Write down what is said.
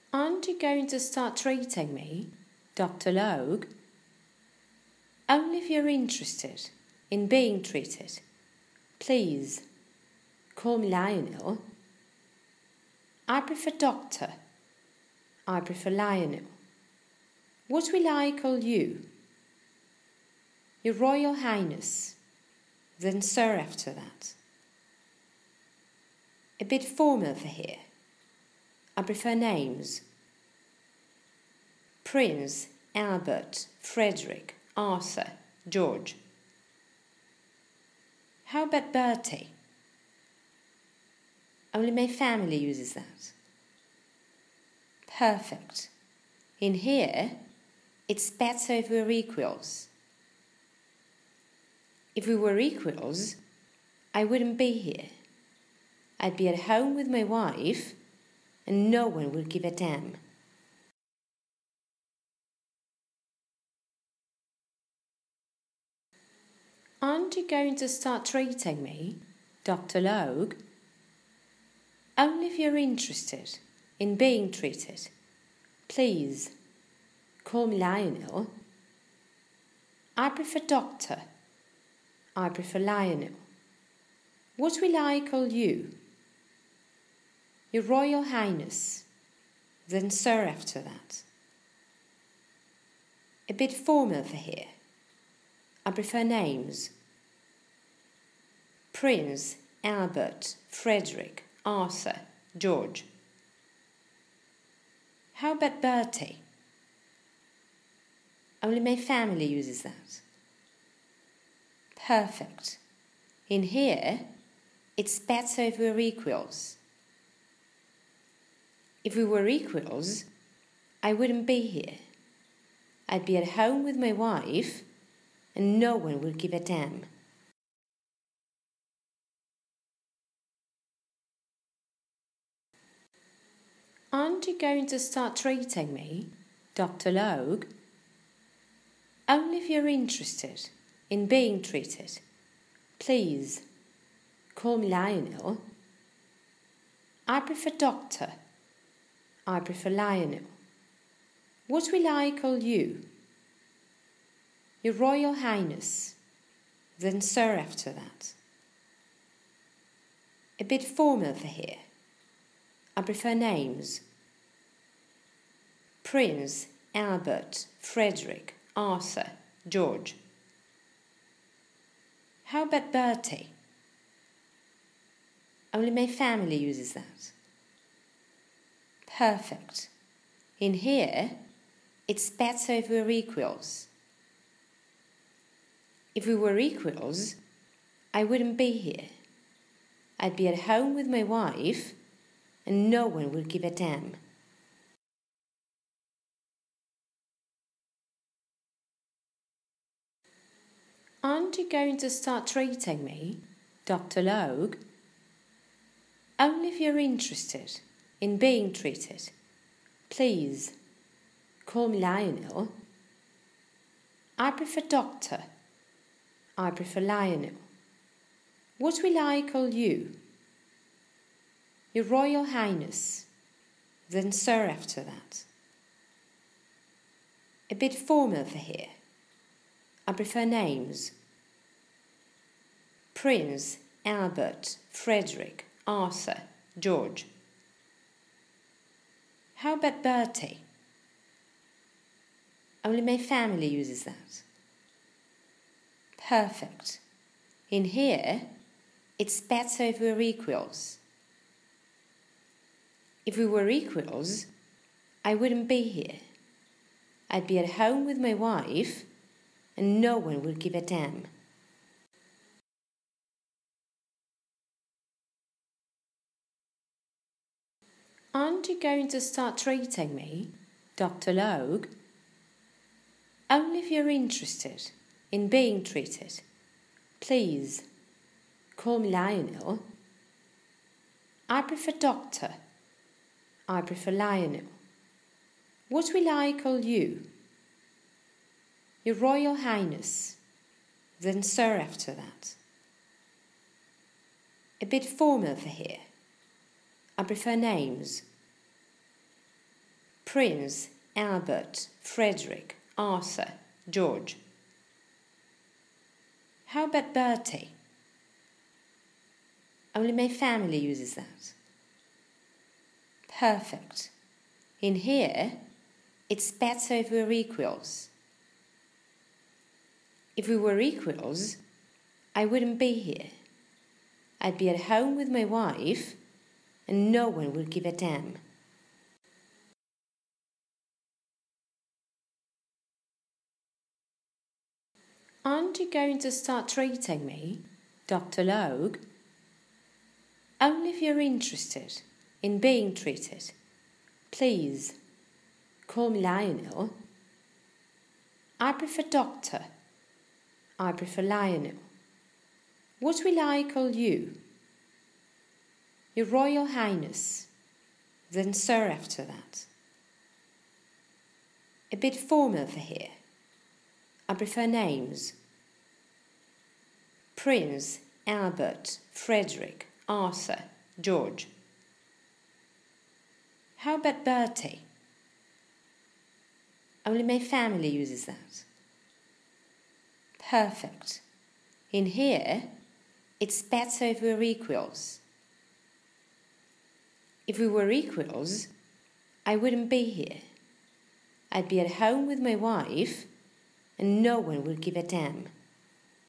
Aren't you going to start treating me, Dr. Logue? Only if you're interested in being treated. Please, call me Lionel. I prefer doctor. I prefer Lionel. What will I call you? Your Royal Highness. Then sir after that. A bit formal for here. I prefer names. Prince, Albert, Frederick, Arthur, George. How about Bertie? Only my family uses that. Perfect. In here, it's better if we're equals. If we were equals, I wouldn't be here. I'd be at home with my wife, and no one would give a damn. Aren't you going to start treating me, Dr. Logue? Only if you're interested in being treated. Please, call me Lionel. I prefer doctor. I prefer Lionel. What will I call you? Your Royal Highness. Then sir after that. A bit formal for here. I prefer names. Prince, Albert, Frederick, Arthur, George. How about Bertie? Only my family uses that. Perfect. In here, it's better if we're equals. If we were equals, I wouldn't be here. I'd be at home with my wife, and no one would give a damn. Aren't you going to start treating me, Dr. Logue? Only if you're interested in being treated. Please, call me Lionel. I prefer doctor. I prefer Lionel. What will I call you? Your Royal Highness. Then sir after that. A bit formal for here. I prefer names. Prince, Albert, Frederick, Arthur, George. How about Bertie? Only my family uses that. Perfect. In here, it's better if we're equals. If we were equals, I wouldn't be here. I'd be at home with my wife, and no one would give a damn. Aren't you going to start treating me, Dr. Logue? Only if you're interested in being treated. Please, call me Lionel. I prefer doctor. I prefer Lionel. What will I call you? Your Royal Highness. Then sir after that. A bit formal for here. I prefer names. Prince, Albert, Frederick, Arthur, George. How about Bertie? Only my family uses that. Perfect. In here, it's better if we're equals. If we were equals, I wouldn't be here. I'd be at home with my wife, and no one would give a damn. Aren't you going to start treating me, Dr. Logue? Only if you're interested in being treated. Please, call me Lionel. I prefer doctor. I prefer Lionel. What will I call you? Your Royal Highness. Then sir after that. A bit formal for here. I prefer names. Prince, Albert, Frederick, Arthur, George. How about Bertie? Only my family uses that. Perfect. In here, it's better if we're equals. If we were equals, I wouldn't be here. I'd be at home with my wife, and no one would give a damn. Aren't you going to start treating me, Dr. Logue? Only if you're interested in being treated. Please, call me Lionel. I prefer doctor. I prefer Lionel. What will I call you? Your Royal Highness. Then Sir after that. A bit formal for here. I prefer names. Prince, Albert, Frederick, Arthur, George. How about Bertie? Only my family uses that. Perfect. In here, it's better if we're equals. If we were equals, I wouldn't be here. I'd be at home with my wife, and no one would give a damn.